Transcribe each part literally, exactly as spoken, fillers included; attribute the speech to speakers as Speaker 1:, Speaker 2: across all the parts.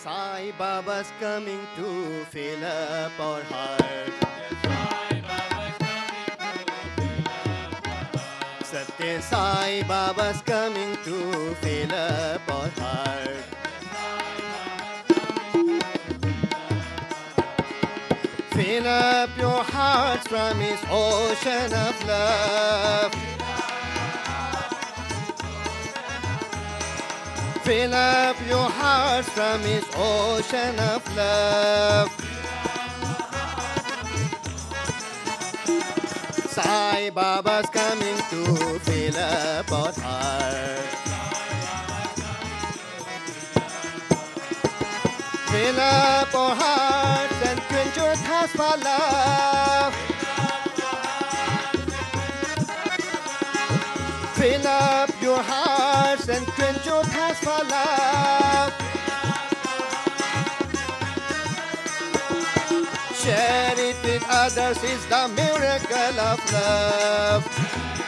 Speaker 1: Sai Baba's coming to fill up our heart. Satya Sai Baba's coming to fill up our heart. Fill up your hearts from His ocean of love. Fill up your hearts from His ocean of love. Sai Baba's coming to fill up our hearts. Fill up our hearts and quench your thirst for love. Fill up your hearts and quench your thirst for love. Share it with others is the miracle of love.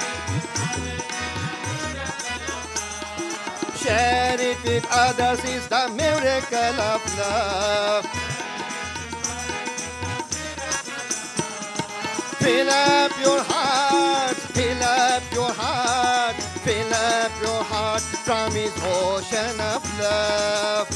Speaker 1: Share it with others is the miracle of love. Fill up your heart, fill up your heart, fill up your heart from His ocean of love.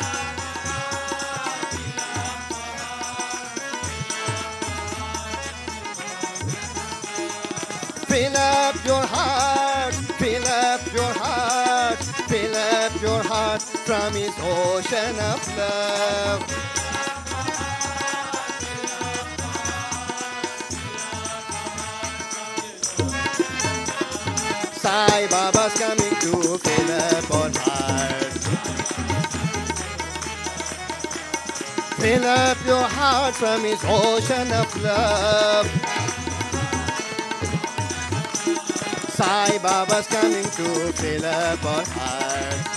Speaker 1: Fill up your heart, fill up your heart, fill up your heart from His ocean of love. Sai Baba's coming to fill up our heart. Fill up your heart from His ocean of love. Sai Baba's coming to fill up our heart.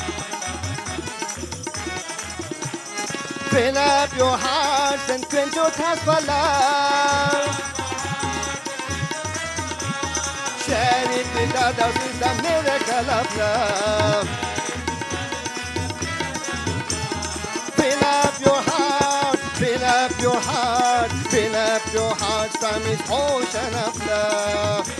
Speaker 1: Fill up your hearts and quench your thirst for love. Share it with others is the miracle of love. Fill up your heart, fill up your heart, fill up your heart from His ocean of love.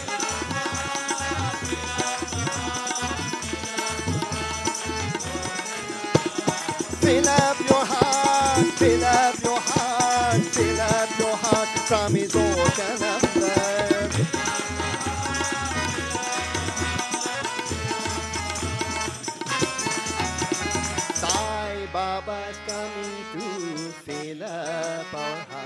Speaker 1: Fill up your heart, fill up your heart, fill up your heart from His ocean of love. Sai Baba's coming to fill up our heart.